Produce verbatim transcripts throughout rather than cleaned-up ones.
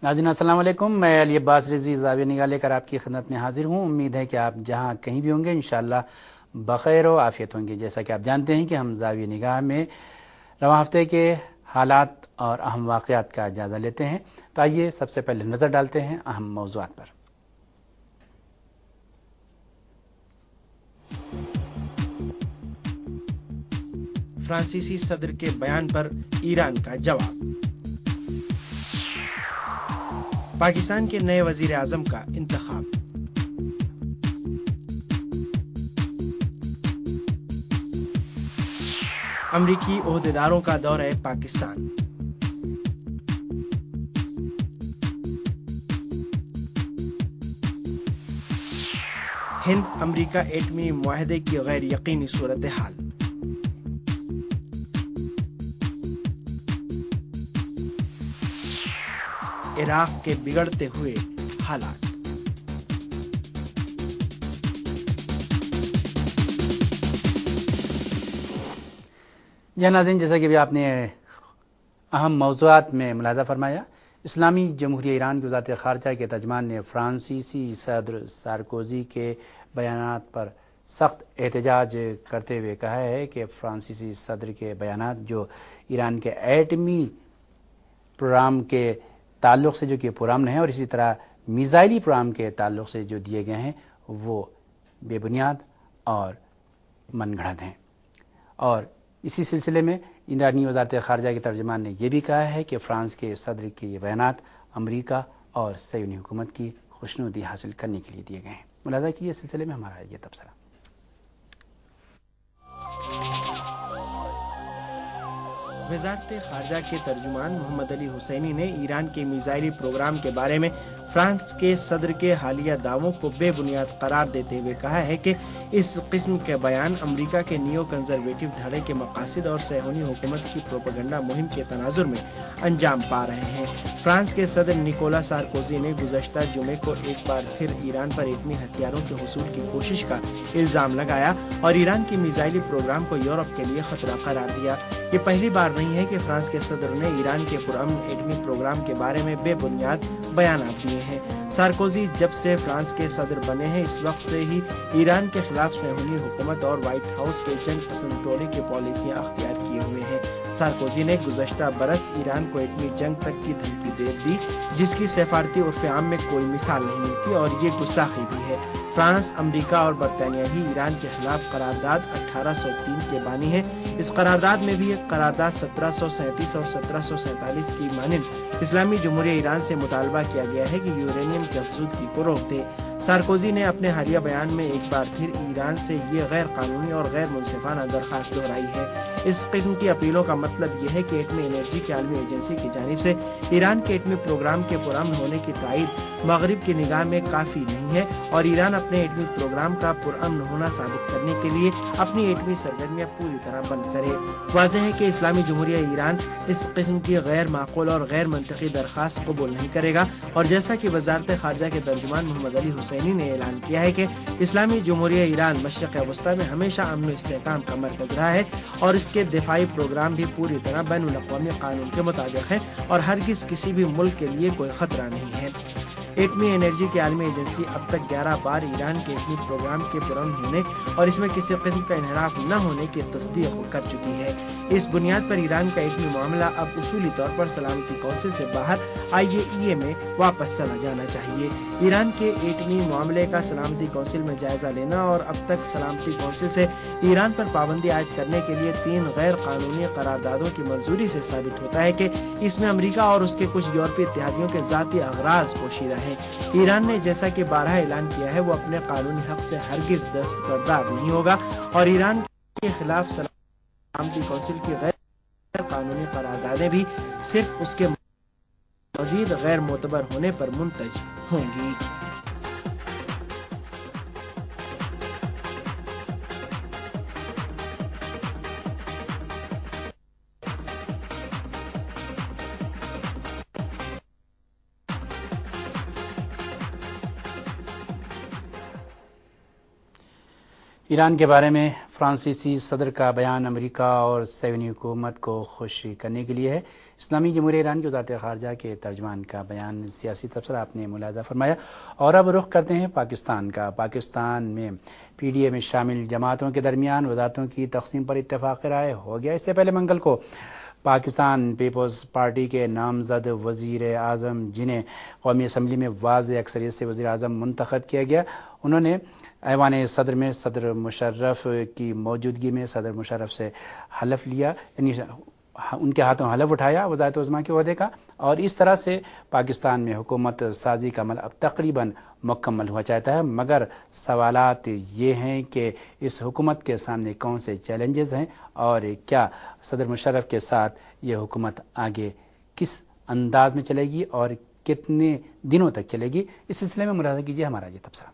ناظرین السلام علیکم، میں علی عباس رضوی زاویہ نگاہ لے کر آپ کی خدمت میں حاضر ہوں۔ امید ہے کہ آپ جہاں کہیں بھی ہوں گے انشاءاللہ بخیر و عافیت ہوں گے۔ جیسا کہ آپ جانتے ہیں کہ ہم زاویہ نگاہ میں رواں ہفتے کے حالات اور اہم واقعات کا جائزہ لیتے ہیں، تو آئیے سب سے پہلے نظر ڈالتے ہیں اہم موضوعات پر۔ فرانسیسی صدر کے بیان پر ایران کا جواب، پاکستان کے نئے وزیر اعظم کا انتخاب، امریکی عہدیداروں کا دورہ پاکستان، ہند امریکہ ایٹمی معاہدے کی غیر یقینی صورتحال، عراق کے بگڑتے ہوئے حالات۔ جی ناظرین، جیسا کہ ابھی آپ نے اہم موضوعات میں ملاحظہ فرمایا، اسلامی جمہوریہ ایران کی وزارت خارجہ کے ترجمان نے فرانسیسی صدر سارکوزی کے بیانات پر سخت احتجاج کرتے ہوئے کہا ہے کہ فرانسیسی صدر کے بیانات جو ایران کے ایٹمی پروگرام کے تعلق سے جو کہ پرامن ہیں اور اسی طرح میزائلی پروگرام کے تعلق سے جو دیے گئے ہیں وہ بے بنیاد اور من گھڑت ہیں۔ اور اسی سلسلے میں ایرانی وزارت خارجہ کے ترجمان نے یہ بھی کہا ہے کہ فرانس کے صدر کے یہ بیانات امریکہ اور صہیونی حکومت کی خوشنودی حاصل کرنے کے لیے دیے گئے ہیں۔ ملاحظہ کیجیے اس سلسلے میں ہمارا یہ تبصرہ۔ وزارت خارجہ کے ترجمان محمد علی حسینی نے ایران کے میزائلی پروگرام کے بارے میں فرانس کے صدر کے حالیہ دعووں کو بے بنیاد قرار دیتے ہوئے کہا ہے کہ اس قسم کے بیان امریکہ کے نیو کنزرویٹو دھڑے کے مقاصد اور صہیونی حکومت کی پروپیگنڈا مہم کے تناظر میں انجام پا رہے ہیں۔ فرانس کے صدر نیکولا سارکوزی نے گزشتہ جمعے کو ایک بار پھر ایران پر ایٹمی ہتھیاروں کے حصول کی کوشش کا الزام لگایا اور ایران کی میزائلی پروگرام کو یورپ کے لیے خطرہ قرار دیا۔ یہ پہلی بار نہیں ہے کہ فرانس کے صدر نے ایران کے پرامن ایٹمی پروگرام کے بارے میں بے بنیاد بیانات دیے ہیں۔ سارکوزی جب سے فرانس کے صدر بنے ہیں اس وقت سے ہی ایران کے خلاف صہیونی حکومت اور وائٹ ہاؤس کے جنگ پسند ٹولے کی پالیسیاں اختیار کیے ہوئے ہیں۔ سارکوزی نے گزشتہ برس ایران کو ایٹمی جنگ تک کی دھمکی دے دی، جس کی سفارتی عرف عام میں کوئی مثال نہیں ملتی اور یہ گستاخی بھی ہے۔ فرانس، امریکہ اور برطانیہ ہی ایران کے خلاف قرارداد اٹھارہ سو تین کے بانی ہیں۔ اس قرارداد میں بھی ایک قرارداد سترہ سو سینتیس اور سترہ سو سینتالیس کی مانند اسلامی جمہوریہ ایران سے مطالبہ کیا گیا ہے کہ یورینیم کی افزودگی کو روک دے۔ سارکوزی نے اپنے حالیہ بیان میں ایک بار پھر ایران سے یہ غیر قانونی اور غیر منصفانہ درخواست دہرائی ہے۔ اس قسم کی اپیلوں کا مطلب یہ ہے کہ ایٹمی انرجی کی عالمی ایجنسی کی جانب سے ایران کے ایٹمی پروگرام کے پرامن ہونے کی تائید مغرب کی نگاہ میں کافی نہیں ہے اور ایران اپنے ایٹمی پروگرام کا پرامن ہونا ثابت کرنے کے لیے اپنی ایٹمی سرگرمیاں پوری طرح بند کرے۔ واضح ہے کہ اسلامی جمہوریہ ایران اس قسم کی غیر معقول اور غیر منطقی درخواست قبول نہیں کرے گا اور جیسا کہ وزارت خارجہ کے ترجمان محمد علی حسینی نے اعلان کیا ہے کہ اسلامی جمہوریہ ایران مشرق وسطیٰ میں ہمیشہ امن و استحکام کا مرکز رہا ہے اور اس کے دفاعی پروگرام بھی پوری طرح بین الاقوامی قانون کے مطابق ہیں اور ہرگز کسی بھی ملک کے لیے کوئی خطرہ نہیں ہے۔ ایٹمی انرجی کی عالمی ایجنسی اب تک گیارہ بار ایران کے ایٹمی پروگرام کے پرامن ہونے اور اس میں کسی قسم کا انحراف نہ ہونے کی تصدیق کر چکی ہے۔ اس بنیاد پر ایران کا ایٹمی معاملہ اب اصولی طور پر سلامتی کونسل سے باہر آئی اے ای اے میں واپس چلا جانا چاہیے۔ ایران کے ایٹمی معاملے کا سلامتی کونسل میں جائزہ لینا اور اب تک سلامتی کونسل سے ایران پر پابندی عائد کرنے کے لیے تین غیر قانونی قراردادوں کی منظوری سے ثابت ہوتا ہے کہ اس میں امریکہ اور اس کے کچھ یورپی اتحادیوں کے ذاتی اغراض پوشیدہ ہیں۔ ایران نے جیسا کہ بارہا اعلان کیا ہے وہ اپنے قانونی حق سے ہرگز دستبردار نہیں ہوگا اور ایران کے خلاف سلامتی کونسل کی غیر قانونی قراردادیں بھی صرف اس کے مزید غیر معتبر ہونے پر منتج ہوں گی۔ ایران کے بارے میں فرانسیسی صدر کا بیان امریکہ اور صہیونی حکومت کو خوش کرنے کے لیے ہے۔ اسلامی جمہوریہ ایران کی وزارت خارجہ کے ترجمان کا بیان سیاسی تبصرہ آپ نے ملاحظہ فرمایا۔ اور اب رخ کرتے ہیں پاکستان کا۔ پاکستان میں پی ڈی اے میں شامل جماعتوں کے درمیان وزارتوں کی تقسیم پر اتفاق رائے ہو گیا۔ اس سے پہلے منگل کو پاکستان پیپلز پارٹی کے نامزد وزیر اعظم جنہیں قومی اسمبلی میں واضح اکثریت سے وزیر اعظم منتخب کیا گیا، انہوں نے ایوان صدر میں صدر مشرف کی موجودگی میں صدر مشرف سے حلف لیا، یعنی ان کے ہاتھوں حلف اٹھایا وزارت عظمیٰ کے عہدے کا، اور اس طرح سے پاکستان میں حکومت سازی کا عمل اب تقریباً مکمل ہوا چاہتا ہے۔ مگر سوالات یہ ہیں کہ اس حکومت کے سامنے کون سے چیلنجز ہیں اور کیا صدر مشرف کے ساتھ یہ حکومت آگے کس انداز میں چلے گی اور کتنے دنوں تک چلے گی۔ اس سلسلے میں ملاحظہ کیجیے ہمارا یہ تبصرہ۔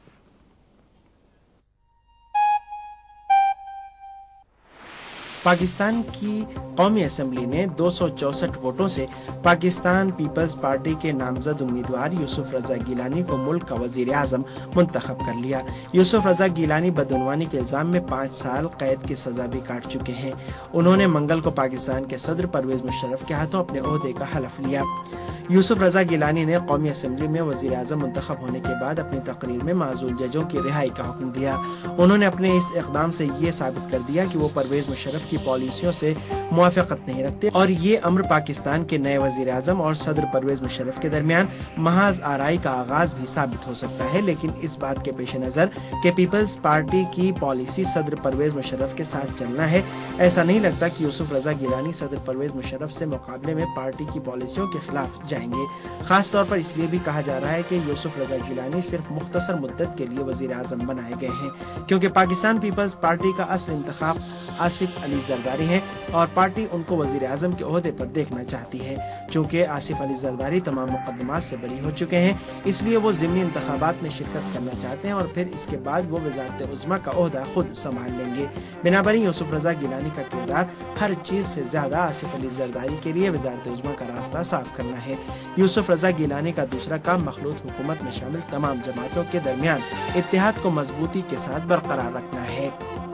پاکستان کی قومی اسمبلی نے دو سو چونسٹھ ووٹوں سے پاکستان پیپلز پارٹی کے نامزد امیدوار یوسف رضا گیلانی کو ملک کا وزیر اعظم منتخب کر لیا۔ یوسف رضا گیلانی بدعنوانی کے الزام میں پانچ سال قید کی سزا بھی کاٹ چکے ہیں۔ انہوں نے منگل کو پاکستان کے صدر پرویز مشرف کے ہاتھوں اپنے عہدے کا حلف لیا۔ یوسف رضا گیلانی نے قومی اسمبلی میں وزیر اعظم منتخب ہونے کے بعد اپنی تقریر میں معزول ججوں کی رہائی کا حکم دیا۔ انہوں نے اپنے اس اقدام سے یہ ثابت کر دیا کہ وہ پرویز مشرف کی پالیسیوں سے موافقت نہیں رکھتے اور یہ امر پاکستان کے نئے وزیر اعظم اور صدر پرویز مشرف کے درمیان محض آرائی کا آغاز بھی ثابت ہو سکتا ہے۔ لیکن اس بات کے پیش نظر کہ پیپلز پارٹی کی پالیسی صدر پرویز مشرف کے ساتھ چلنا ہے، ایسا نہیں لگتا کہ یوسف رضا گیلانی صدر پرویز مشرف سے مقابلے میں پارٹی کی پالیسیوں کے خلاف جائیں گے۔ خاص طور پر اس لیے بھی کہا جا رہا ہے کہ یوسف رضا گیلانی صرف مختصر مدت کے لیے وزیر اعظم بنائے گئے ہیں، کیونکہ پاکستان پیپلز پارٹی کا اصل انتخاب آصف علی زرداری ہے اور پارٹی ان کو وزیر اعظم کے عہدے پر دیکھنا چاہتی ہے۔ چونکہ آصف علی زرداری تمام مقدمات سے بری ہو چکے ہیں، اس لیے وہ ضمنی انتخابات میں شرکت کرنا چاہتے ہیں اور پھر اس کے بعد وہ وزارت عظمیٰ کا عہدہ خود سنبھال لیں گے۔ بنابراً یوسف رضا گیلانی کا کردار ہر چیز سے زیادہ آصف علی زرداری کے لیے وزارت عظمیٰ کا راستہ صاف کرنا ہے۔ یوسف رضا گیلانی کا دوسرا کام مخلوط حکومت میں شامل تمام جماعتوں کے درمیان اتحاد کو مضبوطی کے ساتھ برقرار رکھنا ہے۔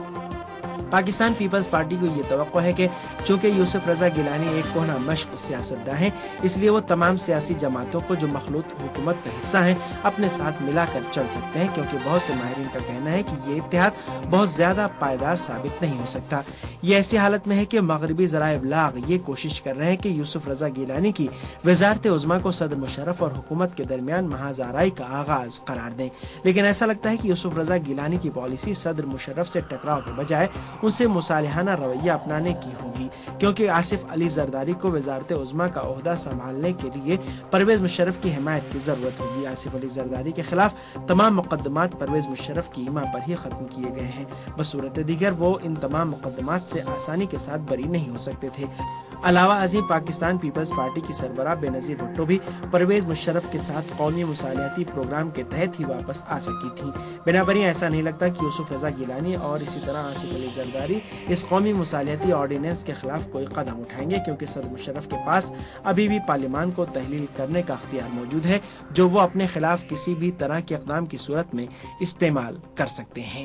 پاکستان پیپلز پارٹی کو یہ توقع ہے کہ چونکہ یوسف رضا گیلانی ایک کہنہ مشق سیاستداں ہیں، اس لیے وہ تمام سیاسی جماعتوں کو جو مخلوط حکومت کا حصہ ہیں اپنے ساتھ ملا کر چل سکتے ہیں، کیونکہ بہت سے ماہرین کا کہنا ہے کہ یہ اتحاد بہت زیادہ پائیدار ثابت نہیں ہو سکتا۔ یہ ایسی حالت میں ہے کہ مغربی ذرائع ابلاغ یہ کوشش کر رہے ہیں کہ یوسف رضا گیلانی کی وزارت عظمیٰ کو صدر مشرف اور حکومت کے درمیان محض آرائی کا آغاز قرار دیں، لیکن ایسا لگتا ہے کہ یوسف رضا گیلانی کی پالیسی صدر مشرف سے ٹکراؤ کے بجائے ان سے مصالحانہ رویہ اپنانے کی ہوگی، کیونکہ آصف علی زرداری کو وزارت عظمیٰ کا عہدہ سنبھالنے کے لیے پرویز مشرف کی حمایت کی ضرورت ہوگی۔ آصف علی زرداری کے خلاف تمام مقدمات پرویز مشرف کی ایما پر ہی ختم کیے گئے ہیں، بصورت دیگر وہ ان تمام مقدمات سے آسانی کے ساتھ بری نہیں ہو سکتے تھے۔ علاوہ ازیں پاکستان پیپلز پارٹی کی سربراہ بے نظیر بھٹو بھی پرویز مشرف کے ساتھ قومی مصالحتی پروگرام کے تحت ہی واپس آ سکی تھی۔ بنابراً ایسا نہیں لگتا کہ یوسف رضا گیلانی اور اسی طرح آصف علی زرداری اس قومی مصالحتی آرڈیننس کے خلاف کوئی قدم اٹھائیں گے، کیونکہ صدر مشرف کے پاس ابھی بھی پارلیمان کو تحلیل کرنے کا اختیار موجود ہے، جو وہ اپنے خلاف کسی بھی طرح کے اقدام کی صورت میں استعمال کر سکتے ہیں۔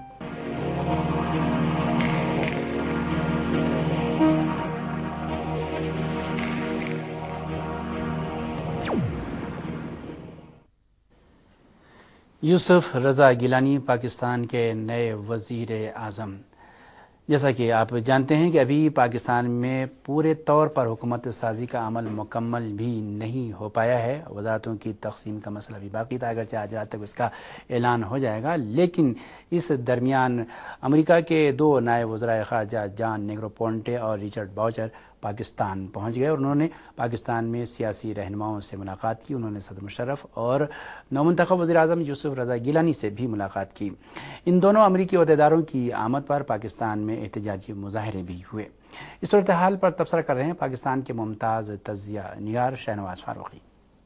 یوسف رضا گیلانی پاکستان کے نئے وزیر اعظم۔ جیسا کہ آپ جانتے ہیں کہ ابھی پاکستان میں پورے طور پر حکومت سازی کا عمل مکمل بھی نہیں ہو پایا ہے۔ وزارتوں کی تقسیم کا مسئلہ بھی باقی تھا، اگرچہ آج رات تک اس کا اعلان ہو جائے گا، لیکن اس درمیان امریکہ کے دو نائب وزرائے خارجہ جان نیگروپونٹے اور رچرڈ باؤچر پاکستان پہنچ گئے اور انہوں نے پاکستان میں سیاسی رہنماؤں سے ملاقات کی۔ انہوں نے صدر مشرف اور نومنتخب وزیر اعظم یوسف رضا گیلانی سے بھی ملاقات کی۔ ان دونوں امریکی عہدیداروں کی آمد پر پاکستان میں احتجاجی مظاہرے بھی ہوئے۔ اس صورتحال پر تبصرہ کر رہے ہیں پاکستان کے ممتاز تجزیہ نگار شہنواز فاروقی۔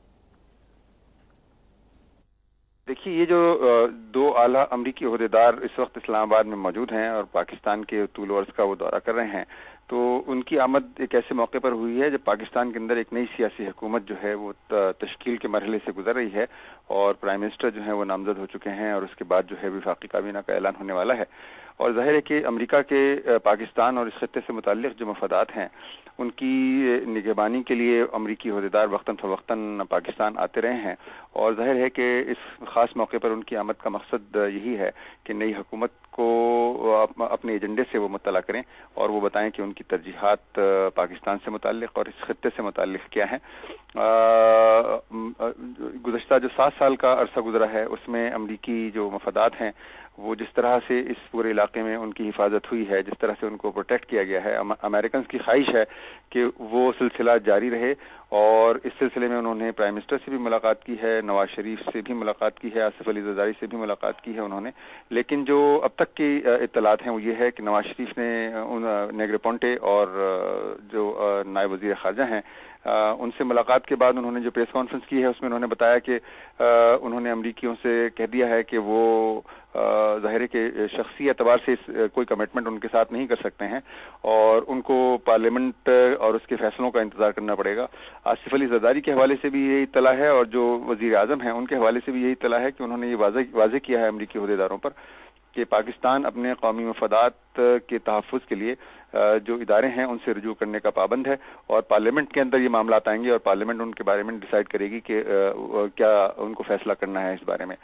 دیکھیے، یہ جو دو اعلیٰ امریکی عہدیدار اس وقت اسلام آباد میں موجود ہیں اور پاکستان کے طول و عرض کا وہ دورہ کر رہے ہیں، تو ان کی آمد ایک ایسے موقع پر ہوئی ہے جب پاکستان کے اندر ایک نئی سیاسی حکومت جو ہے وہ تشکیل کے مرحلے سے گزر رہی ہے اور پرائم منسٹر جو ہیں وہ نامزد ہو چکے ہیں اور اس کے بعد جو ہے وفاقی کابینہ کا اعلان ہونے والا ہے. اور ظاہر ہے کہ امریکہ کے پاکستان اور اس خطے سے متعلق جو مفادات ہیں ان کی نگہبانی کے لیے امریکی عہدیدار وقتاً فوقتاً پاکستان آتے رہے ہیں اور ظاہر ہے کہ اس خاص موقع پر ان کی آمد کا مقصد یہی ہے کہ نئی حکومت کو اپنے ایجنڈے سے وہ مطلع کریں اور وہ بتائیں کہ ان کی ترجیحات پاکستان سے متعلق اور اس خطے سے متعلق کیا ہیں. گزشتہ جو سات سال کا عرصہ گزرا ہے اس میں امریکی جو مفادات ہیں وہ جس طرح سے اس پورے علاقے میں ان کی حفاظت ہوئی ہے, جس طرح سے ان کو پروٹیکٹ کیا گیا ہے, امریکنز کی خواہش ہے کہ وہ سلسلہ جاری رہے اور اس سلسلے میں انہوں نے پرائم منسٹر سے بھی ملاقات کی ہے, نواز شریف سے بھی ملاقات کی ہے, آصف علی زرداری سے بھی ملاقات کی ہے انہوں نے. لیکن جو اب تک کی اطلاعات ہیں وہ یہ ہے کہ نواز شریف نے نیگریپونٹے اور جو نائب وزیر خارجہ ہیں ان سے ملاقات کے بعد انہوں نے جو پریس کانفرنس کی ہے اس میں انہوں نے بتایا کہ انہوں نے امریکیوں سے کہہ دیا ہے کہ وہ ظاہر ہے کہ شخصی اعتبار سے کوئی کمٹمنٹ ان کے ساتھ نہیں کر سکتے ہیں اور ان کو پارلیمنٹ اور اس کے فیصلوں کا انتظار کرنا پڑے گا. آصف علی زرداری کے حوالے سے بھی یہی اطلاع ہے اور جو وزیر اعظم ہیں ان کے حوالے سے بھی یہی اطلاع ہے کہ انہوں نے یہ واضح واضح کیا ہے امریکی عہدیداروں پر کہ پاکستان اپنے قومی مفادات کے تحفظ کے لیے جو ادارے ہیں ان سے رجوع کرنے کا پابند ہے اور پارلیمنٹ کے اندر یہ معاملات آئیں گے اور پارلیمنٹ ان کے بارے میں ڈیسائیڈ کرے گی کہ کیا ان کو فیصلہ کرنا ہے اس بارے میں.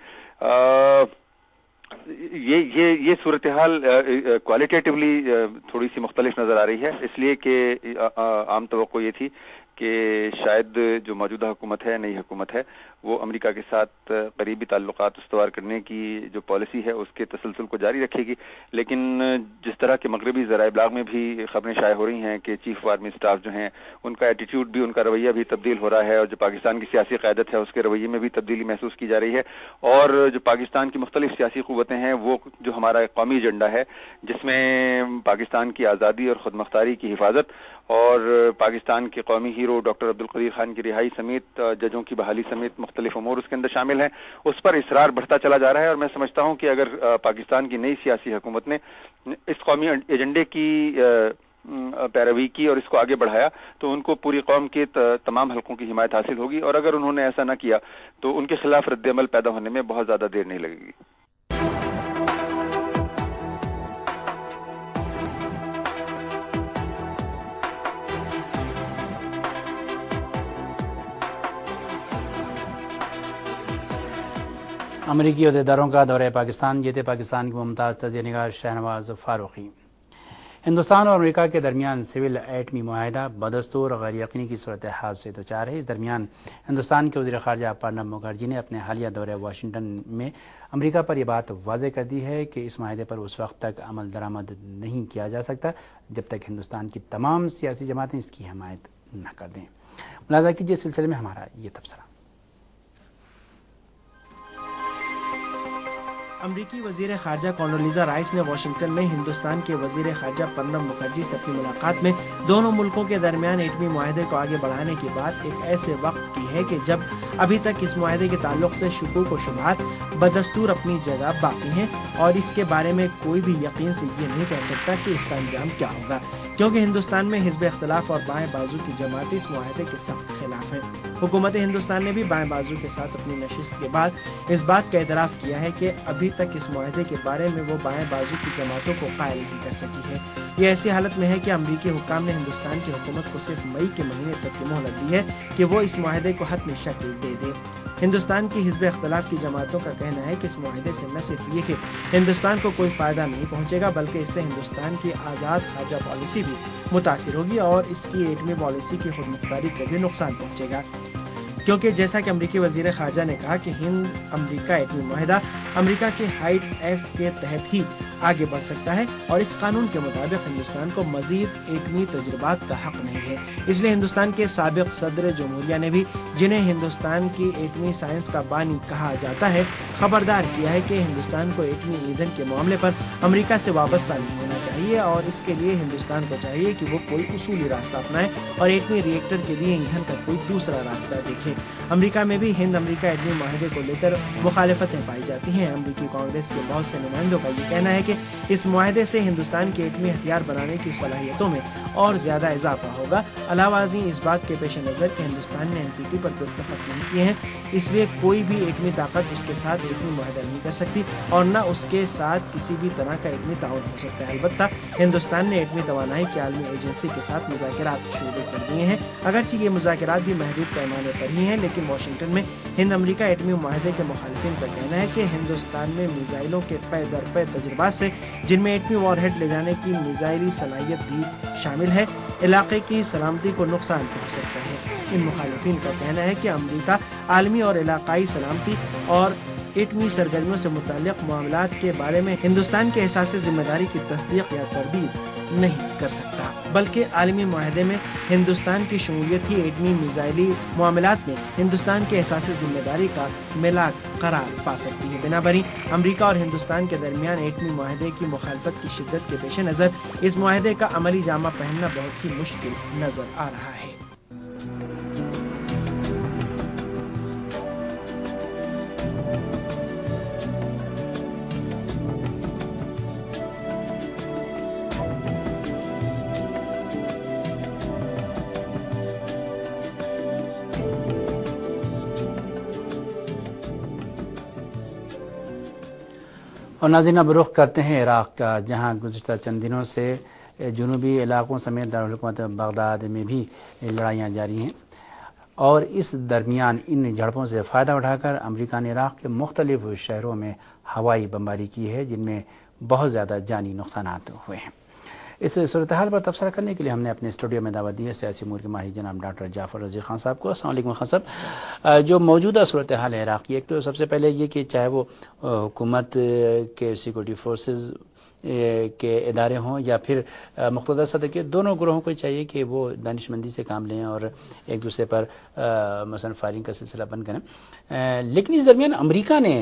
یہ یہ یہ صورتحال کوالیٹیٹیولی تھوڑی سی مختلف نظر آ رہی ہے اس لیے کہ عام توقع یہ تھی کہ شاید جو موجودہ حکومت ہے, نئی حکومت ہے, وہ امریکہ کے ساتھ قریبی تعلقات استوار کرنے کی جو پالیسی ہے اس کے تسلسل کو جاری رکھے گی. لیکن جس طرح کے مغربی ذرائع ابلاغ میں بھی خبریں شائع ہو رہی ہیں کہ چیف آرمی اسٹاف جو ہیں ان کا ایٹیٹیوڈ بھی, ان کا رویہ بھی تبدیل ہو رہا ہے اور جو پاکستان کی سیاسی قیادت ہے اس کے رویے میں بھی تبدیلی محسوس کی جا رہی ہے اور جو پاکستان کی مختلف سیاسی قوتیں ہیں وہ جو ہمارا قومی ایجنڈا ہے جس میں پاکستان کی آزادی اور خود مختاری کی حفاظت اور پاکستان کے قومی ہیرو ڈاکٹر عبدالقدیر خان کی رہائی سمیت ججوں کی بحالی سمیت مختلف امور اس کے اندر شامل ہیں, اس پر اصرار بڑھتا چلا جا رہا ہے. اور میں سمجھتا ہوں کہ اگر پاکستان کی نئی سیاسی حکومت نے اس قومی ایجنڈے کی پیروی کی اور اس کو آگے بڑھایا تو ان کو پوری قوم کے تمام حلقوں کی حمایت حاصل ہوگی اور اگر انہوں نے ایسا نہ کیا تو ان کے خلاف رد عمل پیدا ہونے میں بہت زیادہ دیر نہیں لگے گی. امریکی عہدیداروں کا دورہ پاکستان. یہ تھے پاکستان کے ممتاز تجزیہ نگار شہنواز فاروقی. ہندوستان اور امریکہ کے درمیان سول ایٹمی معاہدہ بدستور غیر یقینی کی صورتحال سے دوچار ہے. اس درمیان ہندوستان کے وزیر خارجہ پرنب مکھرجی نے اپنے حالیہ دورہ واشنگٹن میں امریکہ پر یہ بات واضح کر دی ہے کہ اس معاہدے پر اس وقت تک عمل درآمد نہیں کیا جا سکتا جب تک ہندوستان کی تمام سیاسی جماعتیں اس کی حمایت نہ کر دیں. ملاحظہ کیجیے اس سلسلے میں ہمارا یہ تبصرہ. امریکی وزیر خارجہ کونڈولیزا رائس نے واشنگٹن میں ہندوستان کے وزیر خارجہ پرنب مکھرجی سے اپنی ملاقات میں دونوں ملکوں کے درمیان ایٹمی معاہدے کو آگے بڑھانے کی بات ایک ایسے وقت کی ہے کہ جب ابھی تک اس معاہدے کے تعلق سے شکوک و شبہات بدستور اپنی جگہ باقی ہیں اور اس کے بارے میں کوئی بھی یقین سے یہ نہیں کہہ سکتا کہ اس کا انجام کیا ہوگا, کیونکہ ہندوستان میں حزب اختلاف اور بائیں بازو کی جماعتیں اس معاہدے کے سخت خلاف ہیں. حکومت ہندوستان نے بھی بائیں بازو کے ساتھ اپنی نشست کے بعد اس بات کا اعتراف کیا ہے کہ ابھی تک اس معاہدے کے بارے میں وہ بائیں بازو کی جماعتوں کو قائل نہیں کر سکی ہے. یہ ایسی حالت میں ہے کہ امریکی حکام نے ہندوستان کی حکومت کو صرف مئی کے مہینے تک کی مہلت دی ہے کہ وہ اس معاہدے کو حتمی شکل دے دے. ہندوستان کی حزب اختلاف کی جماعتوں کا کہنا ہے کہ اس معاہدے سے نہ صرف یہ کہ ہندوستان کو کوئی فائدہ نہیں پہنچے گا بلکہ اس سے ہندوستان کی آزاد خارجہ پالیسی بھی متاثر ہوگی اور اس کی ایٹمی پالیسی کی خود مختاری کو بھی نقصان پہنچے گا, کیونکہ جیسا کہ امریکی وزیر خارجہ نے کہا کہ ہند امریکہ ایٹمی معاہدہ امریکہ کے ہائیڈ ایکٹ کے تحت ہی آگے بڑھ سکتا ہے اور اس قانون کے مطابق ہندوستان کو مزید ایٹمی تجربات کا حق نہیں ہے. اس لیے ہندوستان کے سابق صدر جمہوریہ نے بھی, جنہیں ہندوستان کی ایٹمی سائنس کا بانی کہا جاتا ہے, خبردار کیا ہے کہ ہندوستان کو ایٹمی ایندھن کے معاملے پر امریکہ سے وابستہ نہیں ہونا چاہیے اور اس کے لیے ہندوستان کو چاہیے کہ وہ کوئی اصولی راستہ اپنائے اور ایٹمی ری ایکٹر کے لیے ایندھن کا کوئی دوسرا راستہ دیکھے. अमेरिका में भी हिंद अमेरिका एटमी माहदे को लेकर मुखालिफतें पाई जाती हैं। अमेरिकी कांग्रेस के बहुत से नुमाइंदों का ये कहना है कि इस माहदे से हिंदुस्तान के एटमी हथियार बनाने की सलाहियतों में और ज्यादा इजाफा होगा। अलावाजी इस बात के पेश नज़र कि हिंदुस्तान ने एन पी टी पर दस्तखत नहीं किए हैं, इसलिए कोई भी एटमी ताकत उसके साथ एटमी माहदा नहीं कर सकती और न उसके साथ किसी भी तरह का एटमी ताउन हो सकता है। अलबत्ता हिंदुस्तान ने एटमी तवानाई की आलमी एजेंसी के साथ मुज़ाकरात शुरू कर दिए हैं। अगरचे ये मुज़ाकरात भी महदूद पैमाने पर ही हैं, लेकिन वाशिंगटन में हिंद अमेरिका एटमी माहदे के मुखालिफिन का कहना है कि हिंदुस्तान में मिसाइलों के पे दर पे तजुर्बात से, जिनमें एटमी वॉरहेड ले जाने की मिसाइली सलाहियत भी शामिल है, इलाके की सलामती को नुकसान पहुँच सकता है। इन मुखालिफिन का कहना है कि अमेरिका आलमी और इलाकाई सलामती और एटमी सरगर्मियों से मुताल्लिक़ मामलात के बारे में हिंदुस्तान के एहसास ज़िम्मेदारी की तस्दीक या तरदीद नहीं कर सकता, बल्कि आलमी माहदे में हिंदुस्तान की शमूलियत ही एटमी मिसाइली मामलात में हिंदुस्तान के एहसास ज़िम्मेदारी का मिलाक करार पा सकती है। बिनाबरी अमेरिका और हिंदुस्तान के दरमियान एटमी माहदे की मुखालफत की शिद्दत के पेश नज़र इस माहदे का अमली जामा पहनना बहुत ही मुश्किल नजर आ रहा है। और नाज़रीन अब रुख करते हैं इराक़ का, जहाँ गुज़श्ता चंद दिनों से जुनूबी इलाकों समेत दारुल-हुकूमत बगदाद में भी लड़ाइयाँ जारी हैं और इस दरमियान इन झड़पों से फ़ायदा उठाकर अमेरिका ने इराक़ के मुख्तलिफ़ शहरों में हवाई बमबारी की है, जिनमें बहुत ज़्यादा जानी नुकसानात हुए हैं। इस सूरत हाल पर तबसरा करने के लिए हमने अपने स्टूडियो में दावत दी है सियासी उमूर के माहिर जनाब डॉक्टर जाफ़र रज़ी खान साहब को। अस्सलाम वालेकुम खान साहब, जो मौजूदा सूरत हाल है इराक़ की, एक तो सबसे पहले ये कि चाहे वो हुकूमत के सिक्योरिटी फोर्सेस के इदारे हों या फिर मुक़्तदर सदर के, दोनों ग्रोहों को चाहिए कि वो दानिशमंदी से काम लें और एक दूसरे पर मसलन फायरिंग का सिलसिला बंद करें। लेकिन इस दरमियान अमेरिका ने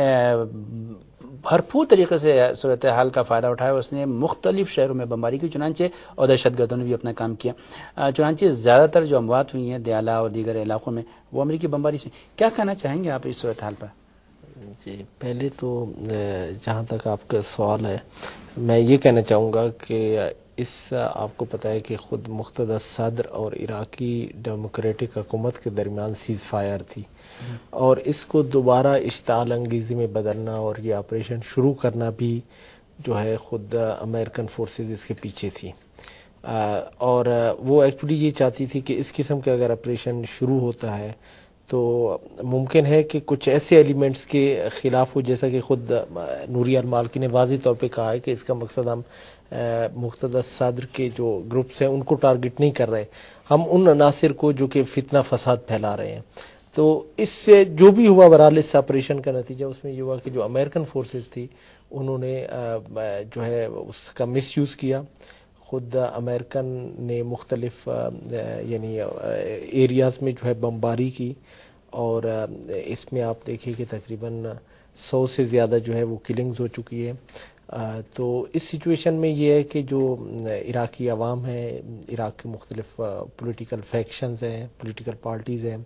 भरपूर तरीके से सूरत हाल का फ़ायदा उठाया। उसने मुख्तलिफ शहरों में बमबारी की, चुनांचे और दहशत गर्दों ने भी अपना काम किया। चुनांचे ज़्यादातर जो अमवात हुई हैं दयाला और दीगर इलाकों में, वो अमेरिकी बमबारी से। क्या कहना चाहेंगे आप इस सूरत हाल पर? जी, पहले तो जहाँ तक आपका सवाल है, मैं ये कहना चाहूँगा कि इस आपको पता है कि ख़ुद मुक़्तदर सदर और इराक़ी डेमोक्रेटिक हुकूमत के दरमियान सीज़ फायर थी और इसको दोबारा इश्ताल अंगेज़ी में बदलना और ये ऑपरेशन शुरू करना भी जो है ख़ुद अमेरिकन फोर्सेस इसके पीछे थी। आ, और वो एक्चुअली ये चाहती थी कि इस किस्म का अगर ऑपरेशन शुरू होता है तो मुमकिन है कि कुछ ऐसे एलिमेंट्स के ख़िलाफ़ हो, जैसा कि ख़ुद नूरी अल-मालिकी ने वाज़ी तौर पे कहा है कि इसका मकसद हम मुक़्तदर सदर के जो ग्रुप्स हैं उनको टारगेट नहीं कर रहे, हम उन अनासिर को जो कि फितना फसाद फैला रहे हैं। तो इससे जो भी हुआ बहरहाल इस ऑपरेशन का नतीजा उसमें ये हुआ कि जो अमेरिकन फोर्सेस थी उन्होंने जो है उसका मिसयूज़ किया। ख़ुद अमेरिकन ने मुख्तलिफ यानी एरियाज़ में जो है बमबारी की और इसमें आप देखिए कि तकरीबन सौ से ज़्यादा जो है वो किलिंग्स हो चुकी है। तो इस सिचुएशन में ये है कि जो इराक़ी अवाम है, इराक़ के मुख्तलिफ पॉलिटिकल फैक्शंस हैं, पॉलिटिकल पार्टीज़ हैं,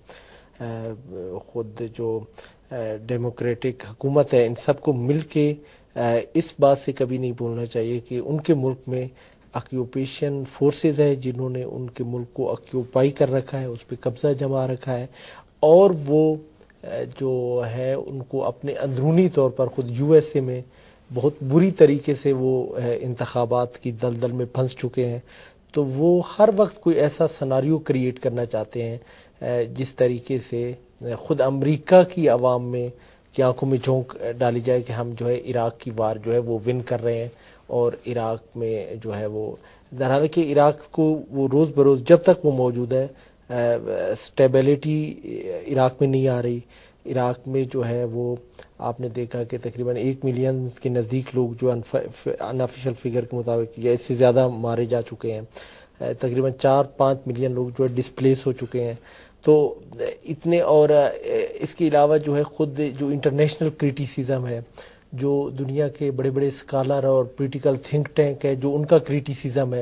ख़ुद जो डेमोक्रेटिक हुकूमत है, इन सब को मिल के इस बात से कभी नहीं भूलना चाहिए कि उनके मुल्क में ऑक्यूपेशन फोर्सेस है जिन्होंने उनके मुल्क को ऑक्यूपाई कर रखा है, उस पर कब्ज़ा जमा रखा है और वो जो है उनको अपने अंदरूनी तौर पर ख़ुद यूएसए में बहुत बुरी तरीके से वो इंतखाबात की दलदल में फंस चुके हैं। तो वो हर वक्त कोई ऐसा सनारियो क्रिएट करना चाहते हैं जिस तरीके से ख़ुद अमेरिका की आवाम में की आंखों में झोंक डाली जाए कि हम जो है इराक़ की वार जो है वो विन कर रहे हैं और इराक़ में जो है वो दरहाल कि इराक़ को वो रोज़ बरोज़ जब तक वो मौजूद है स्टेबिलिटी इराक़ में नहीं आ रही। इराक़ में जो है वो आपने देखा कि तकरीबन एक मिलियन के नज़दीक लोग जो अनऑफिशियल फिगर के मुताबिक या इससे ज़्यादा मारे जा चुके हैं, तकरीबन चार पाँच मिलियन लोग जो है डिस्प्लेस हो चुके हैं। तो इतने और इसके अलावा जो है ख़ुद जो इंटरनेशनल क्रिटिसिज्म है, जो दुनिया के बड़े बड़े स्कॉलर और पॉलिटिकल थिंक टैंक है जो उनका क्रिटिसिज्म है,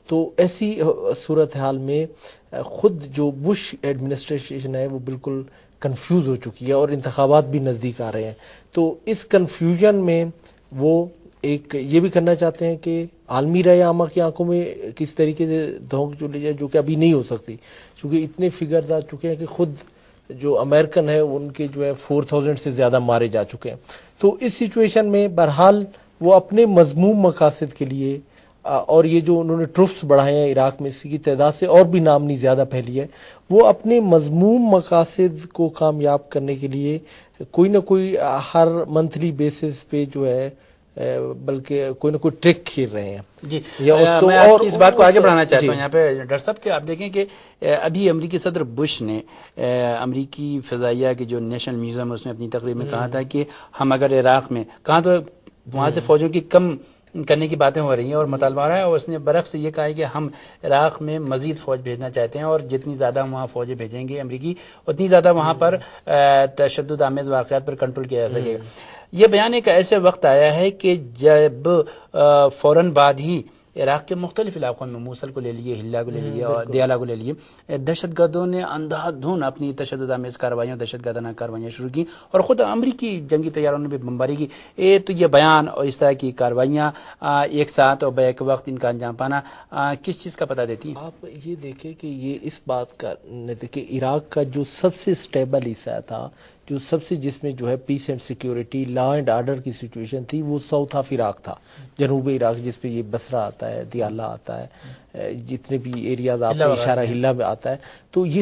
تو ایسی صورتحال میں خود جو بش ایڈمنسٹریشن ہے وہ بالکل کنفیوز ہو چکی ہے اور انتخابات بھی نزدیک آ رہے ہیں. تو اس کنفیوژن میں وہ ایک یہ بھی کرنا چاہتے ہیں کہ عالمی رائے عامہ کی آنکھوں میں کس طریقے سے دھونک چلی جائے، جو کہ ابھی نہیں ہو سکتی کیونکہ اتنے فگرز آ چکے ہیں کہ خود جو امریکن ہے ان کے جو ہے فور تھاؤزینڈ سے زیادہ مارے جا چکے ہیں. تو اس سچویشن میں بہرحال وہ اپنے مذموم مقاصد کے لیے اور یہ جو انہوں نے ٹروپس بڑھائے ہیں عراق میں، اس کی تعداد سے اور بھی نامنی زیادہ پھیلی ہے، وہ اپنے مذموم مقاصد کو کامیاب کرنے کے لیے کوئی نہ کوئی ہر منتھلی بیسس پہ جو ہے بلکہ کوئی نہ کوئی ٹرک کھیل رہے ہیں. جی میں آپ کی اس بات کو آگے بڑھانا چاہتا ہوں یہاں پہ ڈاکٹر صاحب کہ آپ دیکھیں کہ ابھی امریکی صدر بش نے امریکی فضائیہ کے جو نیشنل میوزیم ہے اس میں اپنی تقریر میں کہا تھا کہ ہم اگر عراق میں کہاں تو وہاں سے فوجوں کی کم کرنے کی باتیں ہو رہی ہیں اور مطالبہ رہا ہے، اور اس نے برعکس یہ کہا ہے کہ ہم عراق میں مزید فوج بھیجنا چاہتے ہیں اور جتنی زیادہ وہاں فوجیں بھیجیں گے امریکی اتنی زیادہ وہاں پر تشدد آمیز واقعات پر کنٹرول کیا جا سکے گا. یہ بیان ایک ایسے وقت آیا ہے کہ جب فوراً بعد ہی عراق کے مختلف علاقوں میں موصل کو لے لیے، ہلا کو لے لیے اور دیالا کو لے لیے، دہشت گردوں نے اندھا دھن اپنی تشدد آمیز کارروائیاں دہشت گردانہ کارروائیاں شروع کی اور خود امریکی جنگی طیاروں نے بھی بمباری کی. اے تو یہ بیان اور اس طرح کی کارروائیاں ایک ساتھ اور بیک وقت ان کا انجام پانا کس چیز کا پتہ دیتی ہیں؟ آپ یہ دیکھیں کہ یہ اس بات کا کہ عراق کا جو سب سے سٹیبل حصہ تھا، جو سب سے جس میں جو ہے peace and security, law and order کی سچویشن تھی، وہ ساؤتھ آف عراق تھا، جنوب عراق جس پہ یہ بصرہ آتا ہے، دیالہ آتا ہے، جتنے بھی ایریاز آپ کو اشارہ ہلا میں آتا ہے. تو یہ